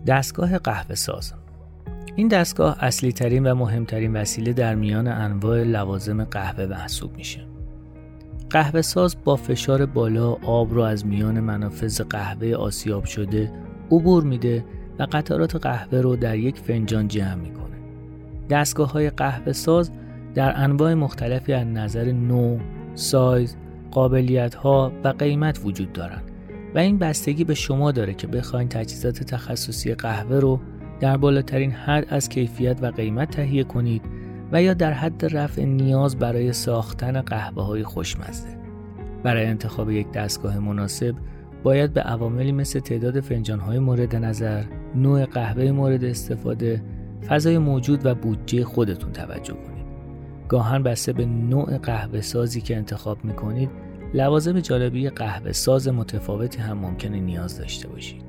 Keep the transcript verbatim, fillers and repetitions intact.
دستگاه قهوه ساز. این دستگاه اصلی ترین و مهمترین وسیله در میان انواع لوازم قهوه محسوب میشه. قهوه ساز با فشار بالا آب رو از میان منافذ قهوه آسیاب شده عبور میده و قطرات قهوه رو در یک فنجان جمع میکنه. دستگاه‌های قهوه ساز در انواع مختلفی از نظر نوع، سایز، قابلیت‌ها و قیمت وجود دارن و این بستگی به شما داره که بخواید تجهیزات تخصصی قهوه رو در بالاترین حد از کیفیت و قیمت تهیه کنید و یا در حد رفع نیاز برای ساختن قهوه‌های خوشمزه. برای انتخاب یک دستگاه مناسب باید به عواملی مثل تعداد فنجان‌های مورد نظر، نوع قهوه مورد استفاده، فضای موجود و بودجه خودتون توجه کنید. گاهن بسته به نوع قهوه سازی که انتخاب می‌کنید، لوازم جالبی قهوه ساز متفاوتی هم ممکنه نیاز داشته باشید.